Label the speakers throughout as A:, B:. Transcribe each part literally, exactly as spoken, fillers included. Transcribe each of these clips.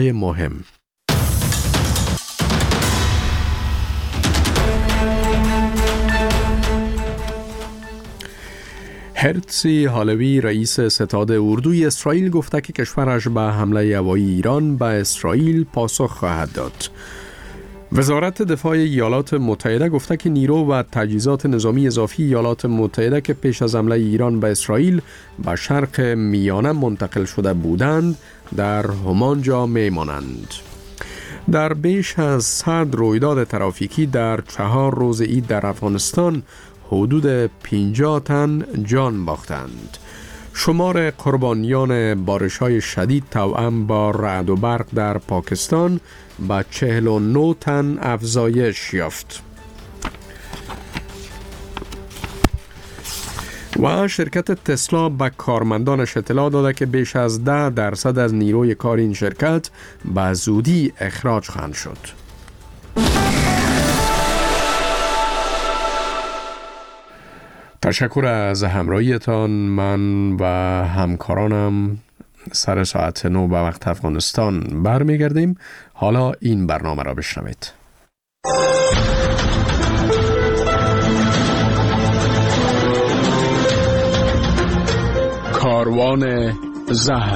A: مهم. هرتزی هالوی رئیس ستاد اردوی اسرائیل گفته که کشورش به حمله هوایی ایران به اسرائیل پاسخ خواهد داد. وزارت دفاع ایالات متحده گفته که نیرو و تجهیزات نظامی اضافی ایالات متحده که پیش از حمله ایران به اسرائیل به شرق میانه منتقل شده بودند در همانجا میمانند. در بیش از صد رویداد ترافیکی در چهار روز عید در افغانستان حدود پنجاه تن جان باختند. شمار قربانیان بارش‌های شدید توأم با رعد و برق در پاکستان به چهل و نه تن افزایش یافت. و شرکت تسلا به کارمندانش اطلاع داده که بیش از ده درصد از نیروی کار این شرکت به زودی اخراج خواهند شد. تشکر از همراهیتان. من و همکارانم سر ساعت نو به وقت افغانستان برمیگردیم. حالا این برنامه را بشنوید. کاروان زهر.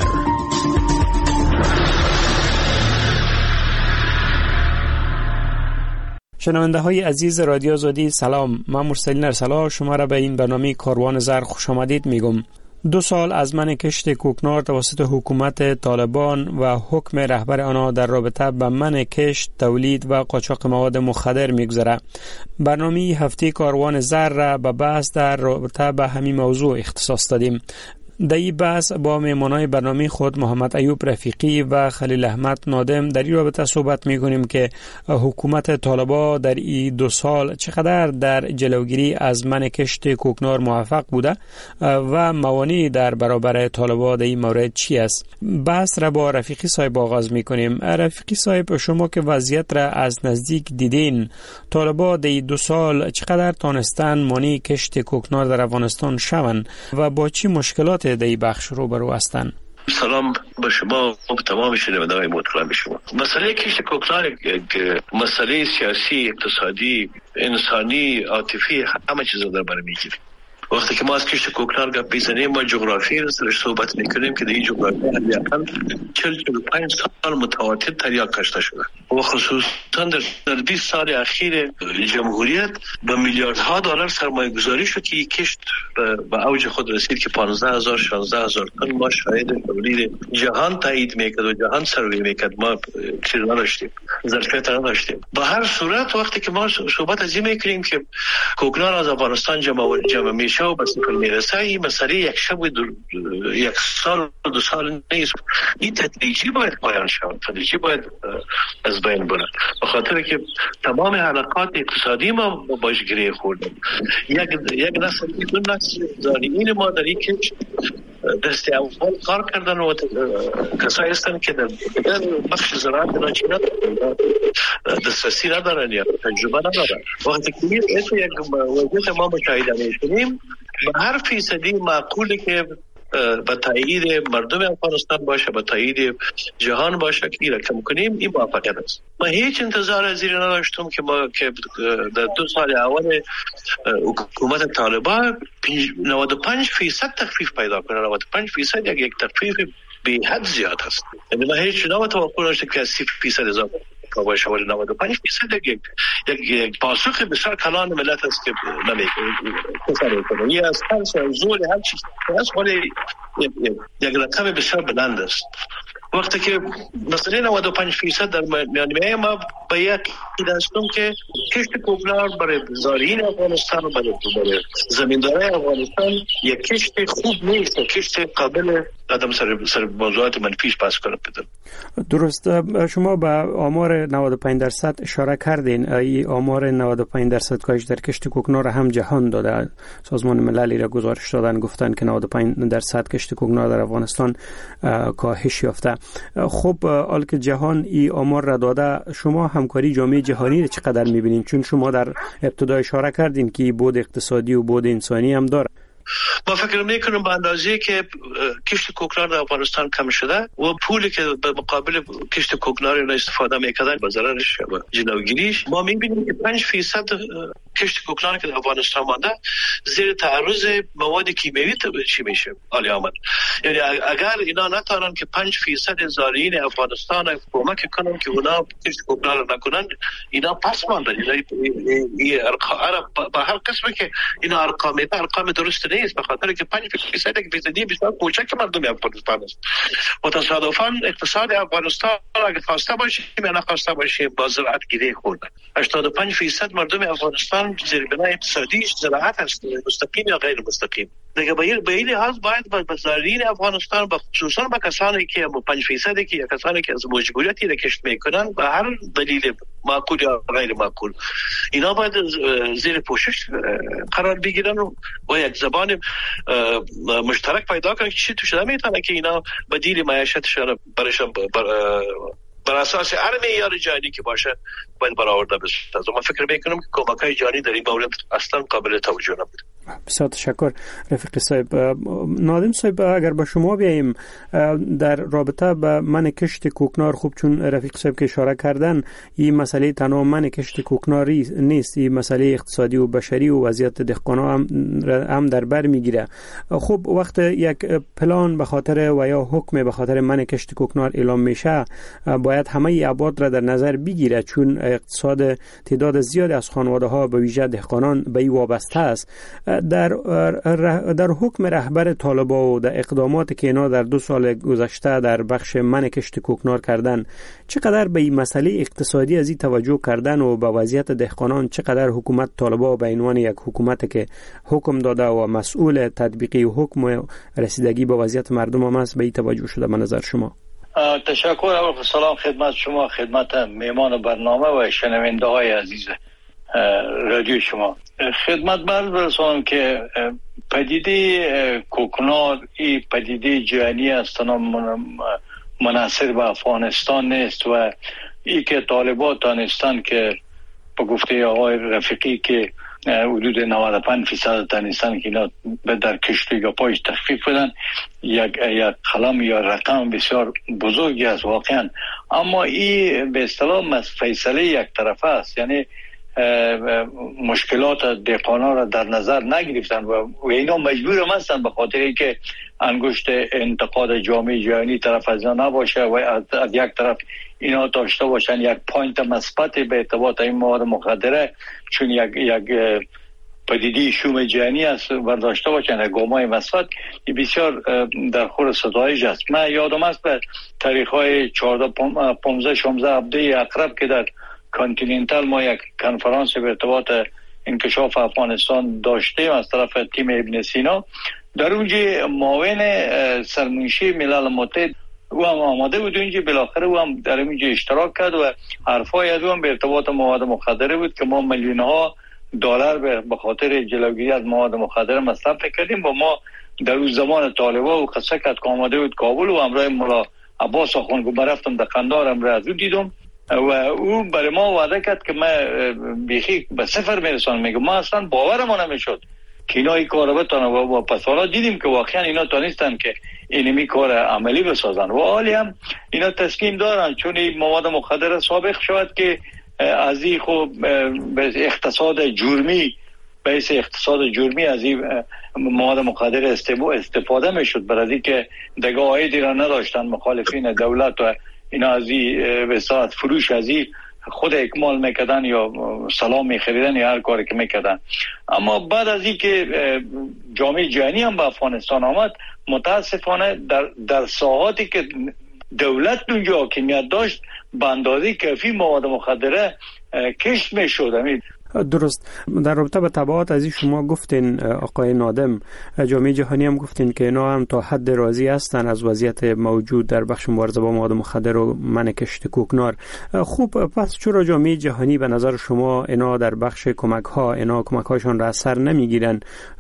B: شنونده های عزیز رادیو آزادی سلام، من مرسلین ارسلا شما را به این برنامه کاروان زر خوش آمدید میگم. دو سال از من کشت کوکنار توسط حکومت طالبان و حکم رهبر آنها در رابطه با من کشت، تولید و قاچاق مواد مخدر میگذره. برنامه هفته کاروان زر را به بحث در رابطه با همین موضوع اختصاص دادیم. در این بحث با مهمانای برنامه خود محمد ایوب رفیقی و خلیل احمد نادم در این رابطه صحبت می‌کنیم که حکومت طالبان در این دو سال چقدر در جلوگیری از منع کشت کوکنار موفق بوده و موانعی در برابر طالبان در این مورد چی است. بحث را با رفیقی صاحب آغاز می‌کنیم. رفیقی صاحب، شما که وضعیت را از نزدیک دیدین، طالبان در این دو سال چقدر تانستن مانع کشت کوکنار در افغانستان شوند و با چی مشکلات در این بخش روبرو هستند؟
C: سلام به شما و به تمام شنوندگان محترم شما. مسئله کشت کوکنار یک مسئله سیاسی، اقتصادی، انسانی، عاطفی، همه چیز در بر میگیره. وقتی که ما از کشت کوکنار گپ میزنیم، ما جغرافی رو سرش صحبت میکنیم که در این جغرافی حداقل چهل تا پنج سال متواتر تریاک کشته شده و خصوصا در بیست سال اخیر جمهوریت به میلیاردها دلار سرمایه گذاری شد که کشت به اوج خود رسید که پانزده هزار شانزده هزار تن. ما شاهد تولید جهان تایید میکرد و جهان سروی میکرد، ما چیز نداشتیم، ظرفیت نداشتیم. به هر صورت وقتی که ما صحبت از این میکنیم که کوکنار از افغانستان جمع جمع میشه و به صفر میرسه، این مسئله یک شب و یک سال و دو سال نیست. این تدریجی باید پایان شود، تدریجی باید از بین بره، به خاطر که تمام حلقات اقتصادی ما باش گره خوردیم. یک یک نسل دو نسل زانیین ما در این کش دست اول کار کردن و کسایی هستن که در بخش زراعت ناچینا دسترسی ندارن یا تجربه ندارن. وقتی که این یک وضعیت ما مشاهده می‌کنیم، به هر فیصدی معقوله که به تایید مردم افغانستان باشه، به تایید جهان باشه که این کم کنیم، این موفقیت است. من هیچ انتظار از این نداشتم که ما که در دو سال اول حکومت طالبان نود و پنج فیصد تخفیف پیدا کنه. نود و پنج فیصد یک یک تخفیف به حد زیاد است. یعنی من هیچ نوع توقع نداشتم که سی فیصد اضافه باشه، ولی نود و پنج فیصد یک یک پاسخ بسیار کلان ملت است که نمی‌کنه. یه از هر زور هر چیز است، ولی یک رقم بسیار بلند است. وقتی که مثلا نود و پنج فیصد در میانه ما به یک دستم که کشت کوکنار برای زارعین افغانستان و برای زمیندارای افغانستان یک کشت خوب نیست، کشت قابل قدم سر سر موضوعات منفیش پس کنه بده.
B: درست. شما به آمار نود و پنج درصد اشاره کردین. ای آمار نود و پنج درصد کاهش در کشت کوکنار هم جهان داده. سازمان ملل را گزارش دادن، گفتن که نود و پنج درصد کشت کوکنار در افغانستان کاهش یافته. خب حال که جهان ای آمار را داده، شما همکاری جامعه جهانی را چقدر می‌بینید؟ چون شما در ابتدا اشاره کردین که بود اقتصادی و بود انسانی هم داره.
C: ما فکر میکنم به اندازه که کشت کوکنار در افغانستان کم شده و پولی که به مقابل کشت کوکنار را استفاده میکردن با ضررش و جلوگیریش، ما میبینیم که پنج فیصد کشت کوکنار که در افغانستان مانده زیر تعرض مواد کیمیایی چی میشه عالی آمد. یعنی اگر اینا نتونن که پنج فیصد زارعین افغانستان کمک کنن که اونا کشت کوکنار نکنن، اینا پس ماندن. این ارقام با هر قسمه که اینا ارقام ارقام درست نیست، به خاطر که پنج فیصد یک فیصدی بسیار کوچک مردم افغانستان است و تصادفاً اقتصاد افغانستان اگه خواسته باشیم یا نخواسته باشیم با زراعت گیری خورده. هشتاد و پنج فیصد مردم افغانستان زیربنای اقتصادیش زراعت است، مستقیم یا غیر مستقیم. دیگه به این لحاظ باید به زارعین افغانستان و خصوصا به کسانی که پنج فیصدی که کسانی که از مجبوریتی را کشت میکنن به هر دلیل معقول یا غیر معقول، اینا باید زیر پوشش قرار بگیرن و یک زبان مشترک پیدا کنن که چی تو شده میتونه که اینا بدیل معیشتشان برشان بر, بر اساس هر معیار جهانی که باشه باید برآورده بشه. از ما فکر میکنم که کمک‌های جهانی در این مورد اصلا قابل توجه نبود.
B: بسیار تشکر رفیق صاحب. نادم صاحب اگر به شما بیاییم در رابطه به من کشت کوکنار، خوب چون رفیق صاحب که اشاره کردن این مسئله تنها من کشت کوکناری نیست، این مسئله اقتصادی و بشری و وضعیت دهقانا هم هم در بر میگیره. خب وقت یک پلان به خاطر و یا حکم به خاطر من کشت کوکنار اعلام میشه باید همه ابعاد را در نظر بگیره، چون اقتصاد تعداد زیادی از خانواده ها به ویژه دهقانان به این وابسته است. در در حکم رهبر طالبان و در اقداماتی که اینا در دو سال گذشته در بخش من کشت کوکنار کردن، چقدر به این مسئله اقتصادی از این توجه کردن و به وضعیت دهقانان چقدر حکومت طالبان به عنوان یک حکومت که حکم داده و مسئول تطبیقی حکم و رسیدگی به وضعیت مردم هم است به این توجه شده به نظر شما؟
D: تشکر. اول سلام خدمت شما، خدمت میهمان برنامه و شنونده های عزیز رادیو شما. خدمت بر برسانم که پدیده کوکنار این پدیده جهانی است، منحصر به افغانستان نیست و ای که طالبان تانستان که به گفته آقای رفیقی که حدود نود و پنج درصد تانستان که اینا در کشتی یا پایش تخفیف بدن، یک یک کلام یا رقم بسیار بزرگی است واقعا. اما این به اصطلاح فیصله یک طرفه است، یعنی مشکلات دهقانا را در نظر نگرفتن و اینا مجبور هم هستن به خاطر اینکه انگشت انتقاد جامعه جهانی طرف از اینا نباشه و از یک طرف اینا داشته باشن یک پوینت مثبت به ارتباط این مواد مخدره، چون یک یک پدیده شوم جهانی است و داشته باشن گامای مثبت بسیار در خور ستایش است. من یادم است به تاریخ‌های چهارده پانزده شانزده هفته اقرب که در کانتیننتال ما یک کنفرانس به ارتباط انکشاف افغانستان داشتیم از طرف تیم ابن سینا، در اونجا معاون سرمنشی ملل متحد او هم آماده بود اونجا، بالاخره او هم در اونجا اشتراک کرد و حرفای از او به ارتباط مواد مخدره بود که ما میلیون ها دلار به خاطر جلوگیری از مواد مخدره مصرف کردیم و ما در اون زمان طالبان و قصه کرد که آماده بود کابل و همراه مولا عباس آخوندگو برفتم در قندهار هم را از او دیدم و او برای ما وعده کرد که من بیخی به صفر میرسانم. میگم ما اصلا باورم نمیشد که اینا این کار بتونن و پس حالا دیدیم که واقعا اینا تونستن که اینمی کار عملی بسازن و حالی هم اینا تصمیم دارن چون این مواد مخدر سابق شود که از این خوب به اقتصاد جرمی به اقتصاد جرمی از این مواد مخدر استفاده میشد، برای اینکه دیگه عایدی را نداشتن مخالفین دولت و اینا از این به ساعت فروش از این خود اکمال میکردن یا سلام میخریدن یا هر کاری که میکردن. اما بعد از این که جامعه جهانی هم به افغانستان آمد، متاسفانه در, در ساحاتی که دولت اونجا حاکمیت داشت به اندازه کافی مواد مخدره کشت میشد.
B: درست. در رابطه با تبعات از شما گفتین آقای نادم، جامعه جهانی هم گفتین که اینا هم تا حد راضی هستن از وضعیت موجود در بخش مبارزه با مواد مخدر و من کشت کوکنار. خوب، پس چرا جامعه جهانی به نظر شما اینا در بخش کمک ها اینا کمک هاشون را اثر نمیگیرن؟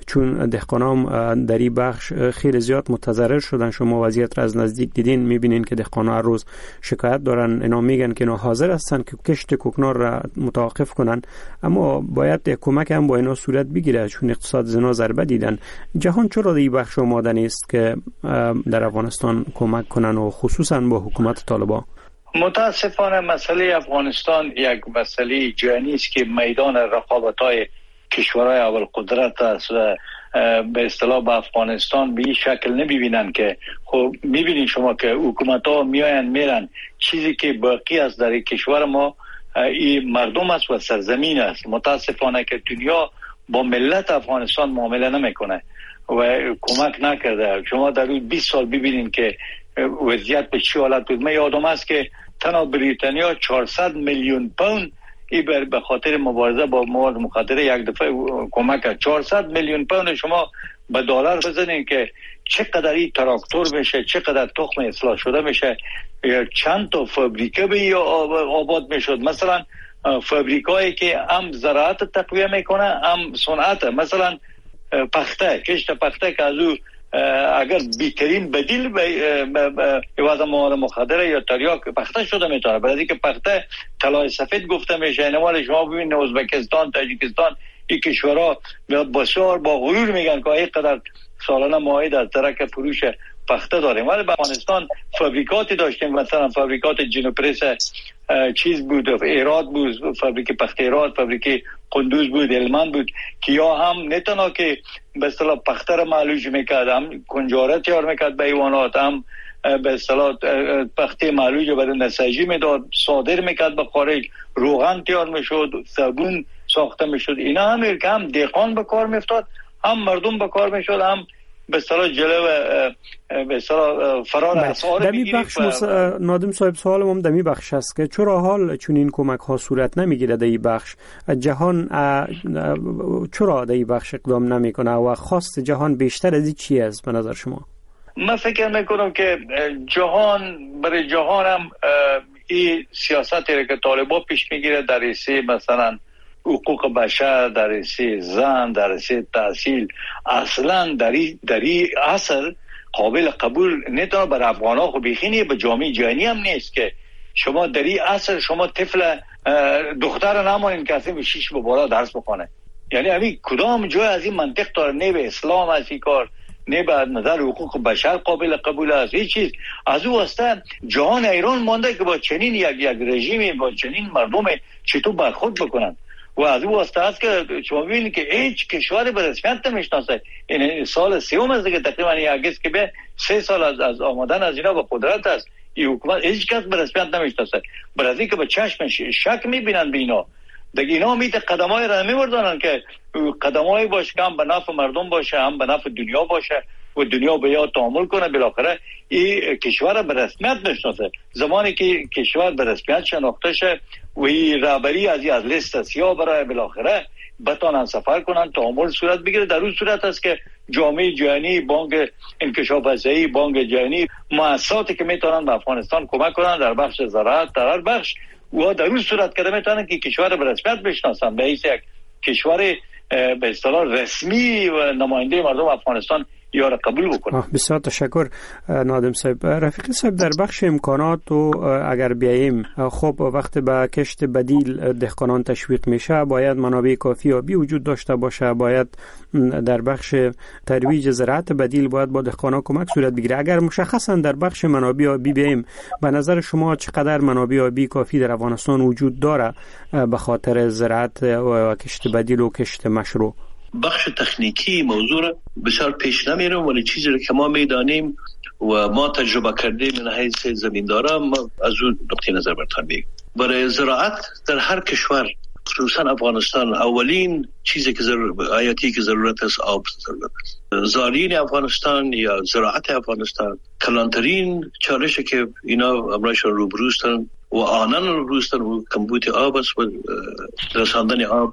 B: چون دهقانان در این بخش خیلی زیاد متضرر شدن. شما وضعیت را از نزدیک دیدین، میبینین که دهقانان هر روز شکایت دارن. اینا میگن که اینا حاضر هستن که کشت کوکنار را متوقف کنن، اما باید کمک هم با اینا صورت بگیره چون اقتصاد زنا ضربه دیدن. جهان چرا در این بخش آماده نیست که در افغانستان کمک کنن و خصوصا با حکومت طالبان؟
D: متاسفانه مسئله افغانستان یک مسئله جهانی است که میدان رقابت‌های کشورهای اول قدرت است و به اصطلاح به افغانستان به این شکل نمیبینن که خب میبینید شما که حکومت‌ها میاین میرن، چیزی که باقی است در کشور ما این مردم است و سرزمین است. متاسفانه که دنیا با ملت افغانستان معامله نمیکنه و کمک نکرده. شما در اون بیست سال ببینید که وضعیت به چه حالت بود. من یادم است که تنها بریتانیا چهارصد میلیون پوند ای به خاطر مبارزه با مواد مخدره یک دفعه کمک کرد. چهارصد میلیون پوند شما به دلار بزنین که چقدر این تراکتور میشه، چقدر تخم اصلاح شده میشه، چند تا فابریکه به آباد میشد. مثلا فابریکایی که هم زراعت تقویه میکنه هم صنعت، مثلا پخته، کشت پخته که از او اگر بیترین بدیل به عوض مواد مخدره یا تریاک پخته شده میتونه، برای اینکه پخته طلای سفید گفته میشه. نمال شما ببینید ازبکستان، تاجیکستان، این کشورها بسیار با غرور میگن که اینقدر سالانه معاهده از درک فروش پخته داریم، ولی به افغانستان فابریکاتی داشتیم، مثلا فابریکات جنوپرس چیز بود، ایراد بود، فابریک پخته ایراد، فابریک قندوز بود، هلمند بود که یا هم نه تنها که به اصطلاح پخته را معالج میکرد، هم کنجاره تیار میکرد به حیوانات، هم به اصطلاح پخته معالج برای نساجی میداد، صادر میکرد به خارج، روغن تیار میشد، صابون ساخته میشد. اینا هم که هم دهقان به کار میافتاد، هم مردم به کار میشد، هم به اصطلاح جلو به اصطلاح فرار اسعار
B: در این بخش مس... نادم صاحب سوالم هم در این بخش است که چرا حال چون این کمک ها صورت نمیگیره در این بخش؟ جهان چرا در این بخش اقدام نمیکنه و خواست جهان بیشتر از این چی است به نظر شما؟
D: من فکر میکنم که جهان برای جهان هم این سیاستی که طالبان پیش میگیره در راسته مثلا حقوق بشر، در راسته زن، در راسته تحصیل، اصلا در این در این اصل قابل قبول نتونه بر افغان‌ها خو بخینی به جامعه جهانی هم نیست که شما در این اصل شما طفل دختر نمانین که اصلا شیش به بالا درس بخونه. یعنی همین کدام جای از این منطق داره؟ نه به اسلام از این کار، نه به نظر حقوق بشر قابل قبول است. هیچ چیز از او واسطه جهان ایران مانده که با چنین یک یک رژیمی، با چنین مردم چطور برخورد بکنن. و از او واسطه است که شما ببینید که هیچ کشوری به رسمیت نمیشناسه. این سال سوم است که تقریبا یک که به سه سال از از آمدن از اینا به قدرت است، این حکومت هیچ کس به رسمیت نمیشناسه. برای اینکه به چشم شک میبینن به اینا، دیگه اینا میت قدمای را میوردن که قدمای باشه که هم به نفع مردم باشه، هم به نفع دنیا باشه و دنیا به یا تعامل کنه. بالاخره این کشور به رسمیت نشناسه. زمانی که کشور به رسمیت شناخته شه و این رهبری از از لیست سیاه برای بالاخره بتونن سفر کنن، تعامل صورت بگیره. در اون صورت است که جامعه جهانی، بانک انکشاف فضایی، بانک جهانی، مؤسساتی که میتونن به افغانستان کمک کنن در بخش زراعت، در هر بخش، و در اون صورت که میتونن که کشور به رسمیت بشناسن، به حیث یک کشور به اصطلاح رسمی و نماینده مردم افغانستان یا را قبول بکنه.
B: بسیار تشکر نادم صاحب. رفیق صاحب، در بخش امکانات و اگر بیاییم، خب وقت به کشت بدیل دهقانان تشویق میشه، باید منابع کافی آبی وجود داشته باشه، باید در بخش ترویج زراعت بدیل باید با دهقانان کمک صورت بگیره. اگر مشخصا در بخش منابع آبی بیاییم، به نظر شما چقدر منابع آبی کافی در افغانستان وجود داره به خاطر زراعت و کشت بدیل و کشت مشروع؟
C: بخش تکنیکی موضوع بسیار پیش نمیرم، ولی چیزی رو که ما میدانیم و ما تجربه کردیم من حیث زمیندارا، ما از اون نقطه نظر برتان میگم. برای زراعت در هر کشور، خصوصا افغانستان، اولین چیزی که ضرورت آیاتی که ضرورت است آب ضرورت است. زارین افغانستان یا زراعت افغانستان کلانترین چالشی که اینا امرایشان روبروستن و آنان روبروستن و کمبود آب است و رساندن آب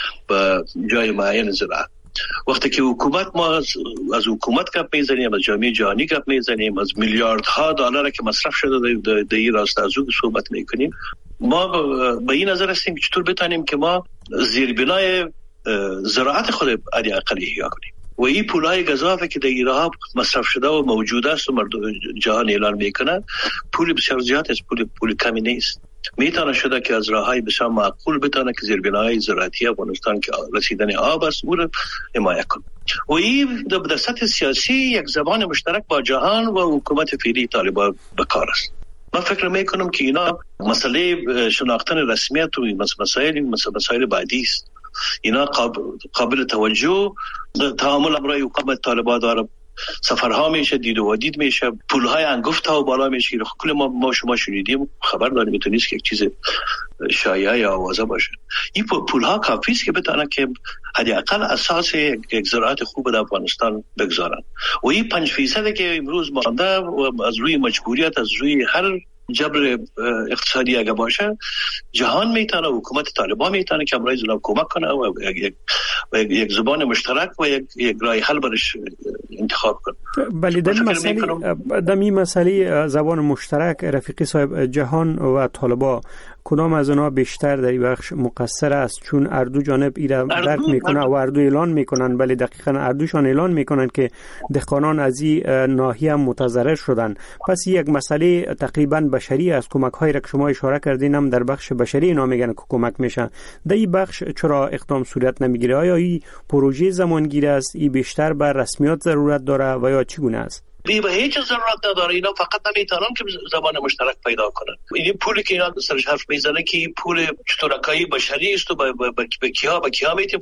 C: به جای معین زراعت. وقتی که حکومت، ما از, از حکومت گپ میزنیم، از جامعه جهانی گپ میزنیم، از میلیاردها دلار که مصرف شده در این راسته از او صحبت میکنیم، ما به این نظر هستیم که چطور بتانیم که ما زیربنای زراعت خود حداقل احیا کنیم. و این پولای گزافه که در ایران مصرف شده و موجود است و مردم جهان اعلان میکنن پول بسیار زیاد است، پول پول کمی نیست. میتونه شده که از راههای بسیار معقول بتونه که زیربناهای زراعتی افغانستان که رسیدن آب است او را حمایت کنه. و این در سطح سیاسی یک زبان مشترک با جهان و حکومت فعلی طالبان بکار است. من فکر میکنم که اینا مسئله شناختن رسمیت و مسائل مسائل بعدی است. اینا قابل توجه تعامل امرای حکومت طالبان داره، سفرها میشه، دید و دید میشه، پولهای انگفت ها و بالا میشه. کل ما ما شما شنیدیم، خبر داریم، تو نیست که یک چیز شایعه یا آوازه باشه. این پولها کافی است که بتونه که حداقل اساس یک زراعت خوب در افغانستان بگذارن. و این پنج فیصد که امروز مانده و از روی مجبوریت، از روی هر جبر اقتصادی اگه باشه، جهان میتونه، حکومت طالبان میتونه که امرای زنان کمک کنه و یک, یک زبان مشترک و یک, یک راه حل برش انتخاب کنه.
B: بله، در این مسئله در این مسئله زبان مشترک رفیقی صاحب، جهان و طالبان کدام از اونها بیشتر در این بخش مقصر است؟ چون اردو جانب ایرا درک میکنه و اردو اعلان میکنن، ولی دقیقاً اردوشان اعلان میکنن که دهقانان از این ناحیه متضرر شدن. پس یک مسئله تقریباً بشری است. کمک هایی را که شما اشاره کردین هم در بخش بشری اینا میگن که کمک میشن. در این بخش چرا اقدام صورت نمیگیره؟ آیا این پروژه زمانگیر است؟ این بیشتر بر رسمیات ضرورت داره و یا چگونه است؟
C: بی به هیچ ضرورت نداره. اینا فقط نمیتونن که زبان مشترک پیدا کنن. این پولی که اینا سرش حرف میزنه که پول شرکای بشری است و به کیا به کیا میتیم،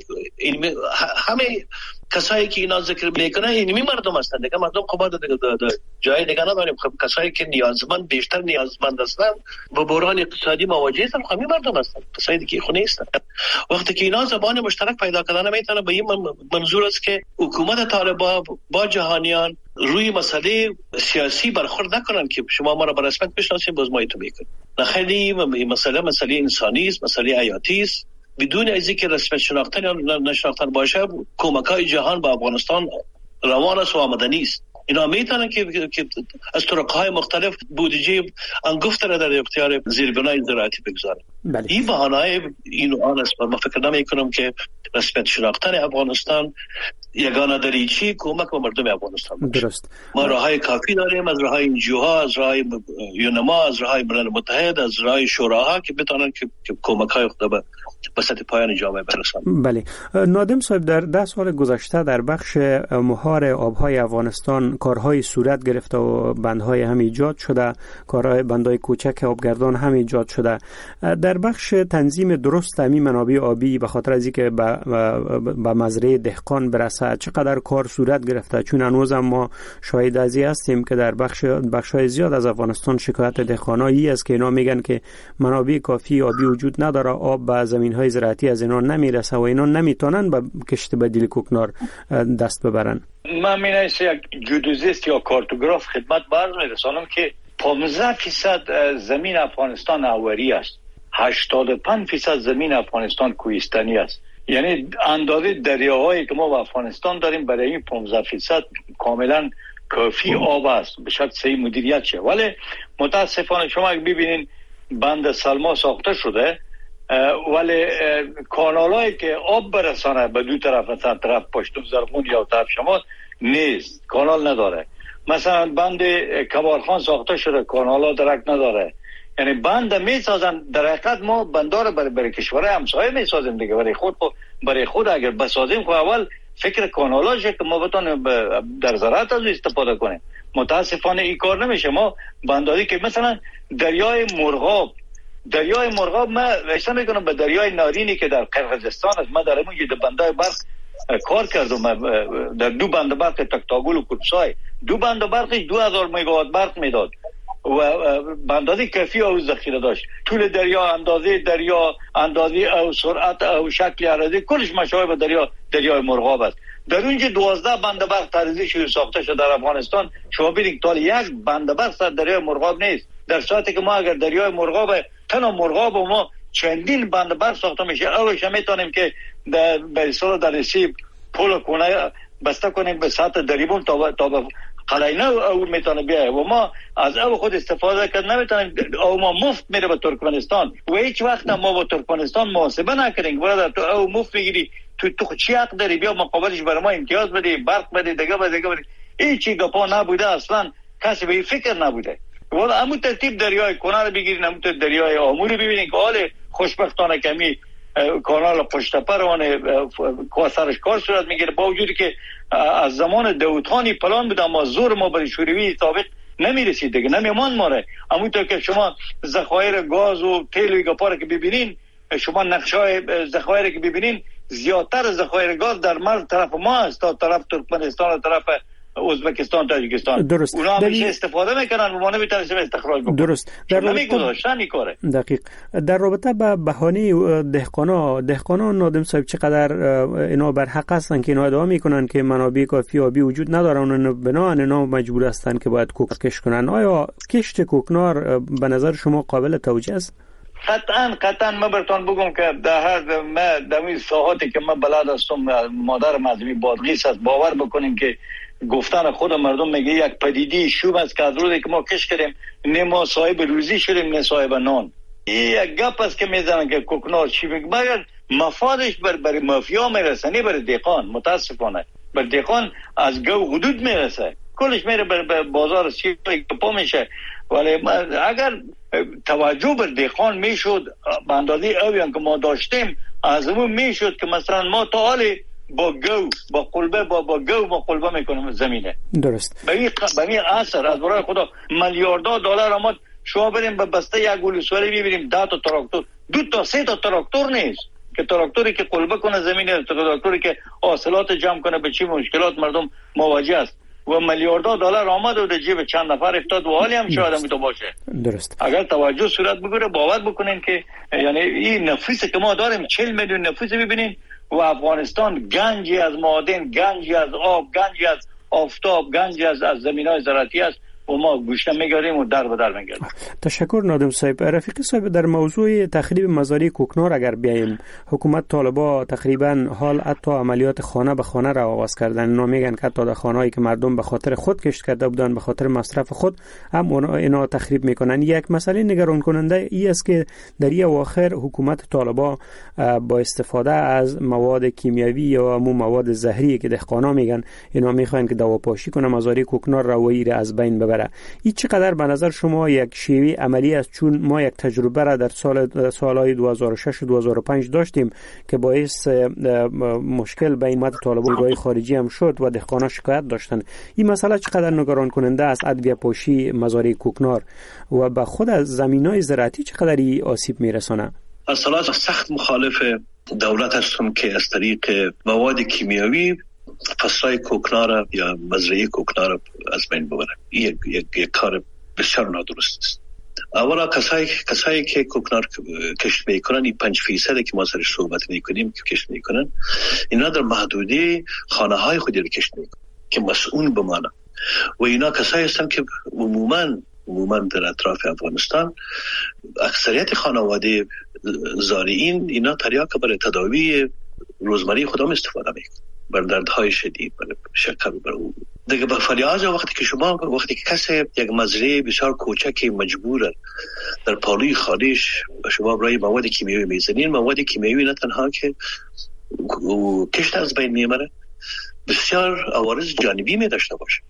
C: همه کسایی که اینا ذکر میکنه اینمی مردم هستن دیگه. مردم خب در جای دیگه نداریم. خب کسایی که نیازمند، بیشتر نیازمند هستن و بحران اقتصادی مواجه هستن، همین مردم هستن، کسایی دیگه خو نیستن. وقتی که اینا زبان مشترک پیدا کردن میتونه، به این منظور است که حکومت طالبان با جهانیان روی مسئله سیاسی برخورد نکنن که شما ما را به رسمیت بشناسید باز ما ایتو میکنیم. نه، خیلی مسئله مسئله انسانی است، مسئله حیاتی است. بدون از اینکه رسمیت شناختن یا نشناختن باشه، کمک‌های جهان با افغانستان روان است و آمدنی است. اینا میتونن که, که از طرق‌های مختلف بودجه انگفت را در اختیار زیربنای زراعتی بگذارن.
B: بله.
C: این بهانه‌های این آن است. من فکر نمی‌کنم که رسمیت شناختن افغانستان یگانه دریچه کمک به مردم افغانستان باشه.
B: درست.
C: ما راههای کافی داریم، از راههای انجیوها، از راههای یونما، از راههای ملل متحد، از راههای شوراها که بتونن که, که کمک‌های خود به به سطح پایان جامعه برسانند.
B: بله. نادم صاحب، در ده سال گذشته در بخش مهار آبهای افغانستان کارهای صورت گرفته و بندهای هم ایجاد شده، کارهای بندهای کوچک آبگردان هم ایجاد شده. در بخش تنظیم درست همین منابع آبی به خاطر از اینکه به به مزرعه دهقان برسه چقدر کار صورت گرفته؟ چون هنوز ما شاهد ازی هستیم که در بخش بخش‌های زیاد از افغانستان شکایت دهقانایی است که اینا میگن که منابع کافی آبی وجود نداره، آب به زمین‌های زراعتی از اینا نمیرسه و اینا نمیتونن به کشت بدیل کوکنار دست ببرن.
D: من مینایست یک جیودوزیست یا کارتوگراف خدمت برز میرسانم که پانزده فیصد زمین افغانستان آوری است، هشتاد و پنج فیصد زمین افغانستان کوهستانی است. یعنی اندازه دریاهایی که ما و افغانستان داریم برای این پانزده فیصد کاملا کافی آب است، به شرط صحیح مدیریت شه. ولی متاسفانه شما اگه ببینین بند سلما ساخته شده ولی کانالایی که آب برسانه به دو طرف، مثلا طرف پشتون زرغون یا طرف شمال نیست، کانال نداره. مثلا بند کمالخان ساخته شده، کانالا درک نداره. یعنی بند میسازن، در حقیقت ما بندار برای, برای کشورهای همسایه میسازیم دیگه، برای خود برای خود اگر بسازیم خب اول فکر کانالاشه که ما بتونیم در زراعت از استفاده کنیم. متاسفانه این کار نمیشه. ما بنداری که مثلا دریای مرغاب دریای مرغاب ما رشته میکنم به دریای نارینی که در قرقیزستان است. ما در اون یه بندای برق کار کردم، در دو بند برق تکتاگل و کلپسای، دو بند برقش دو هزار مگاوات برق میداد و اندازه کافی او ذخیره داشت. طول دریا، اندازه دریا، اندازه او سرعت او شکل عرضی کلش مشابه دریا دریای مرغاب است. در اونجا دوازده بند برق تاریخی شده ساخته شده در افغانستان. شما ببینید تا یک بند برق در دریای مرغاب نیست، در صورتی که ما اگر دریای مرغاب تنها مرغاب و ما چندین بند برق ساخته میشه، اولش میتونیم که در به اصطلاح در سی پول کنه بسته کنیم به سطح دریبون تا تا به قلعه او میتونه بیایه و ما از او خود استفاده کرد نمیتونیم. او ما مفت میره به ترکمنستان و هیچ وقت ما با ترکمنستان محاسبه نکنیم. برادر تو او مفت میگیری تو تو چی حق داری بیا مقابلش برای ما امتیاز بده، برق بده، دیگه بده دیگه بده. هیچی گپا نبوده، اصلا کسی به این فکر نبوده. ولی همون ترتیب دریای کنار بگیرین، همون دریای آمو رو ببینین که حال خوشبختانه کمی کانال پشتپرانه سرش کار صورت میگیره، با وجودی که از زمان داوودخانی پلان بود اما زور ما برای شوروی سابق نمیرسید دیگه، نمیمان ماره. همونطور که شما ذخایر گاز و تیل و گپا که ببینین، شما نقشای ذخایر که ببینین، زیادتر ذخایر گاز در مرز طرف ما است تا طرف ترکمنستان و طرف ازبکستان، تاجیکستان.
B: درست.
D: اونا همیشه استفاده میکنن و ما نمیتونیم استخراج بکنیم. درست. در نمیگذاشتن این کاره.
B: دقیق. در رابطه با بهانه دهقانا، دهقانا نادم صاحب چقدر اینا بر حق هستن که اینا ادعا میکنن که منابع کافی آبی وجود ندارن و بنابراین اینا مجبور هستن که باید کوک کش کنن. آیا کشت کوکنار به نظر شما قابل توجیه است؟
D: قطعا قطعا من براتون بگم که در هر ما در این ساحاتی که من بلد هستم، مادر مذهبی بادغیس است، باور بکنیم که گفتن خود مردم میگه یک پدیده شوم است که از روزی که ما کش کردیم نه ما صاحب روزی شدیم نه صاحب نان. این یک گپ است که میزنن که کوکنار چی میگه، مگر مفادش بر بر مافیا میرسه نه بر دهقان. متاسفانه بر دهقان از گو حدود میرسه، کلش میره بر بازار سی پا میشه. ولی اگر توجه بر دهقان میشد به اندازه اویان که ما داشتیم، از اون میشد که مثلا ما تا حالی با گو با قلبه با با گو با قلبه میکنیم زمینه.
B: درست.
D: به این به این اثر از برای خدا میلیاردها دلار آمد. شما بریم به بسته یک گلوسوری ببینیم ده تا تراکتور، دو تا سه تا تراکتور نیست که تراکتوری که قلبه کنه زمینه، تراکتوری که حاصلات جمع کنه. به چی مشکلات مردم مواجه است و میلیاردها دلار آمد و در جیب چند نفر افتاد و حالی هم شاید هم تو باشه.
B: درست.
D: اگر توجه صورت بگیره باور بکنین که یعنی این نفوسی که ما داریم چهل میلیون نفوس ببینین و افغانستان گنجی از معادن، گنجی از آب، گنجی از آفتاب، گنجی از از زمینای زراعتی است و ما گوشه میگاریم و در به در میگردیم.
B: تشکر نادم صاحب. رفیق صاحب، در موضوع تخریب مزارع کوکنار اگر بیایم، حکومت طالبا تقریبا حال حتی عملیات خانه به خانه را آغاز کردن. اینا میگن که حتی در خانه‌ای که مردم به خاطر خود کشت کرده بودن، به خاطر مصرف خود، هم اینا تخریب میکنن. یک مسئله نگران کننده ای است که در این اواخر حکومت طالبا با استفاده از مواد کیمیاوی یا مو مواد زهری که دهقانا میگن اینا میخوان که دواپاشی کنه مزارع کوکنار را و ایره از بین ببره. این چقدر به نظر شما یک شیوه عملی است؟ چون ما یک تجربه را در سال سالهای دو هزار و شش و دو هزار و پنج داشتیم که باعث مشکل بین مد طالبان خارجی هم شد و دهقانا شکایت داشتن. این مسئله چقدر نگران کننده است؟ ادویه پاشی مزارع کوکنار و به خود از زمینای زراعتی چقدر آسیب میرسونه؟
C: اصلا سخت مخالف دولت هستم که از طریق مواد کیمیاوی فصلای کوکنار یا مزرعه کوکنار از بین ببره. این یک, یک کار بسیار نادرست است. اولا کسایی کسایی که کوکنار کشت میکنن، این پنج فیصد که ما سرش صحبت میکنیم که کشت میکنن، اینا در محدوده خانه های خودی رو کشت میکنن که مسئول بمانه و اینا کسایی هستن که عموما عموما در اطراف افغانستان اکثریت خانواده زارعین اینا تریاک برای تداوی روزمره خودم استفاده میکنن، بر دردهای شدید، بر شکر، بر او دیگه. به فریاض وقتی که شما وقتی که کسی یک مزرعه بسیار کوچکی مجبوره در پالوی خانه‌اش شما برای مواد کیمیایی میزنین، مواد کیمیایی نه تنها که کشت از بین میبره، بسیار عوارض جانبی می داشته باشه.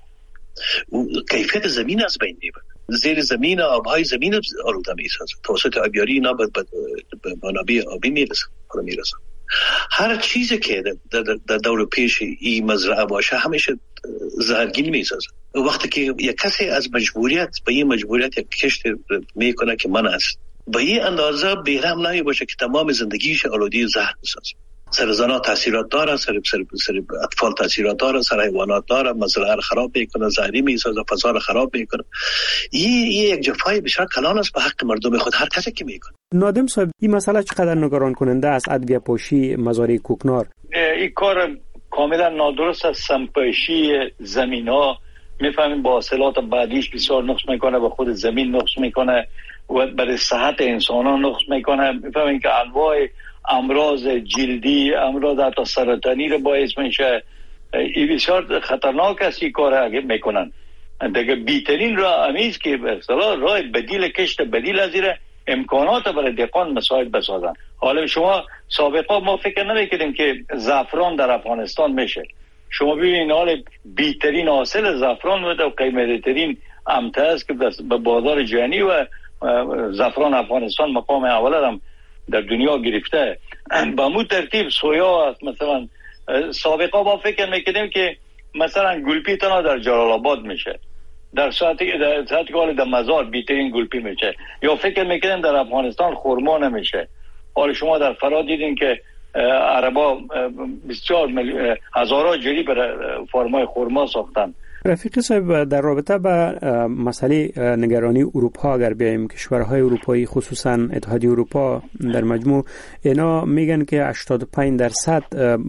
C: کیفیت زمین از بین میبره، زیر زمین آبهای زمین آلوده میسازه، توسط آبیاری اینا به منابع آبی میرسه میرسه. هر چیزی که در دور پیش این مزرعه باشه همیشه زهرگین میسازه. وقتی که یک کسی از مجبوریت به این مجبوریت یک کشت میکنه که من است، به این اندازه بیرحم نمی باشه که تمام زندگیش آلوده زهر میسازه. سر زنا تاثیرات داره، سر سر سر اطفال تاثیرات داره، سر حیوانات داره، مزرعه رو خراب میکنه، زهری میسازه، فضا رو خراب میکنه. این یک جفای بسیار کلان است به حق مردم خود هر کسی که میکنه.
B: نادم صاحب، این مسئله چقدر نگران کننده است؟ ادویه پاشی مزارع کوکنار
D: این کار کاملا نادرست است. سمپاشی زمینا میفهمیم با حاصلات بعدیش بسیار نقص میکنه، به خود زمین نقص میکنه و برای صحت انسانان نقص میکنه. میفهمیم که انواع امراض جلدی، امراض حتی سرطانی رو باعث میشه. این بسیار خطرناک است این کار اگه میکنن. دیگه بیترین راه امیز که به اصطلاح راه بدیل کشت بدیل از ایره امکانات برای دهقان مساعد بسازن. حالا شما سابقا ما فکر نمی‌کردیم که زعفران در افغانستان میشه. شما ببینید حال بی‌ترین حاصل زعفران و قیمتی‌ترین امته است که به بازار جهانی و زعفران افغانستان مقام اول هم در دنیا گرفته. به مو ترتیب سویا است. مثلا سابقا ما فکر می‌کردیم که مثلا گلپی تنها در جلال آباد میشه، در ساعتی در ساعتی که در مزار بی‌ترین گلپی میشه، یا فکر می‌کردیم در افغانستان خرما نمیشه. حالا شما در فرا دیدین که عربا بسیار هزارها جری برای فرمای خرما ساختن.
B: رفیق صاحب، در رابطه با مسئله نگرانی اروپا اگر بیایم، کشورهای اروپایی خصوصا اتحادیه اروپا در مجموع اینا میگن که هشتاد و پنج درصد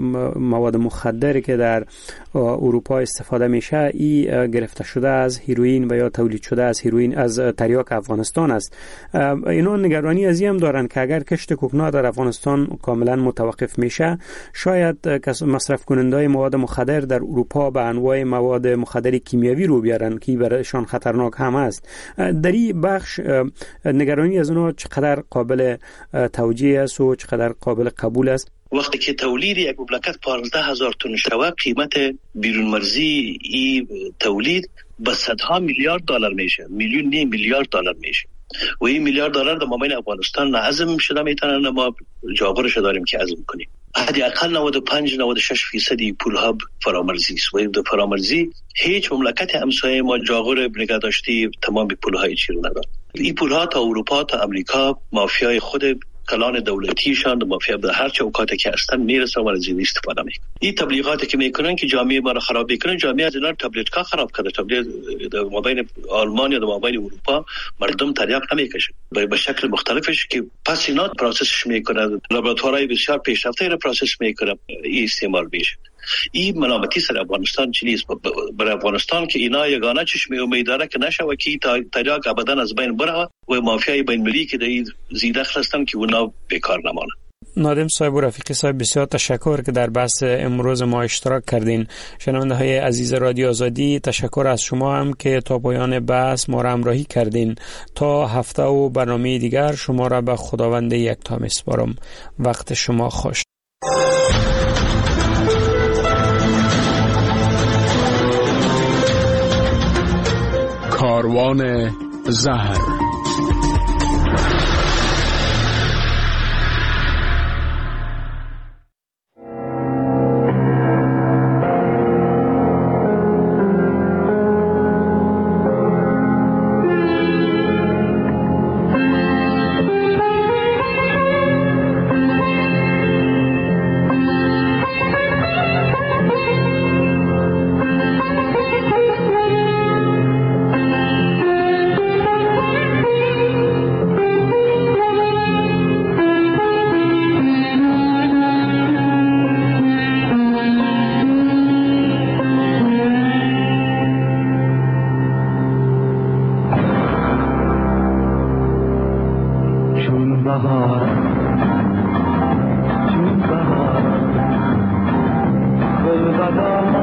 B: مواد مخدر که در اروپا استفاده میشه ای گرفته شده از هیروئین و یا تولید شده از هیروئین از تریاک افغانستان است. اینا نگرانی از این هم دارن که اگر کشت کوکنار در افغانستان کاملا متوقف میشه، شاید مصرف کنندهای مواد مخدر در اروپا به انواع مواد مخدر کیمیاوی رو بیارن که برایشان خطرناک هم است. در این بخش نگرانی از اونها چقدر قابل توجیه است و چقدر قابل قبول است؟
C: وقتی که تولید یک مملکت پانزده هزار تن شود، قیمت بیرون مرزی ای تولید به صدها میلیارد دلار میشه، میلیون نیم میلیارد دلار میشه و این میلیارد دلار در مابین افغانستان نعزم شده میتونن ما جابرش داریم که عزم کنیم. حداقل نود و پنج نود و شش فیصدی پولها فرامرزی است و این فرامرزی هیچ مملکت همسایه ما جاغور نگه داشتی تمام پولهای چی رو نداره. این پولها تا اروپا تا امریکا مافیای خود کلان دولتیشان و مافیا به هر چه اوقاتی که هستن میرسه و از این استفاده میکنن. این تبلیغاتی که میکنن که جامعه ما رو خراب میکنن، جامعه از اینا تبلیغات خراب کرده. تبلیغ در مابین آلمان یا در مابین اروپا مردم تریاک نمیکشه به شکل مختلفش که پس اینا پروسسش میکنن، لابراتوارهای بسیار پیشرفته را پروسس میکنن، این استعمال میشه. این ملامتی سر افغانستان چیست؟ برای افغانستان که اینا یگانه چشم امید داره که نشه و که تریاک ابدا از بین بره و مافیای بین المللی که در زیده هستن که اونا بیکار نمانه.
B: نادم صاحب و رفیقی صاحب، بسیار تشکر که در بحث امروز ما اشتراک کردین. شنونده های عزیز رادیو آزادی، تشکر از شما هم که تا پایان بحث ما را همراهی کردین. تا هفته و برنامه دیگر شما را به خداوند یکتا میسپارم. وقت شما خوش.
A: کاروان زهر.
E: بهار چون بهار گل بهار